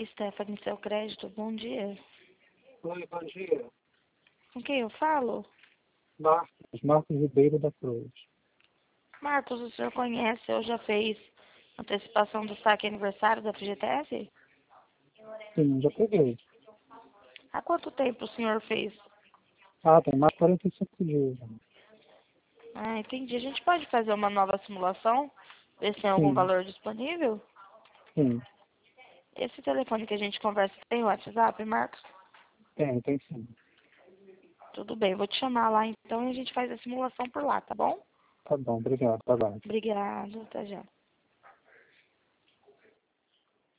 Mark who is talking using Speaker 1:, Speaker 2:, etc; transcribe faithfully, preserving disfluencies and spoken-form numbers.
Speaker 1: Stephanie, seu crédito, bom dia.
Speaker 2: Oi, bom dia.
Speaker 1: Com quem eu falo?
Speaker 2: Marcos, Marcos Ribeiro da Cruz.
Speaker 1: Marcos, o senhor conhece ou já fez antecipação do saque aniversário da F G T S?
Speaker 2: Sim, já peguei.
Speaker 1: Há quanto tempo o senhor fez?
Speaker 2: Ah, tem mais quarenta e cinco dias.
Speaker 1: Ah, entendi. A gente pode fazer uma nova simulação? Ver se tem algum
Speaker 2: Sim,
Speaker 1: valor disponível?
Speaker 2: sim.
Speaker 1: Esse telefone que a gente conversa tem WhatsApp, Marcos?
Speaker 2: Tem, tem sim.
Speaker 1: Tudo bem, vou te chamar lá então e a gente faz a simulação por lá, tá bom?
Speaker 2: Tá bom, obrigado. Tá bom.
Speaker 1: Obrigada, até já.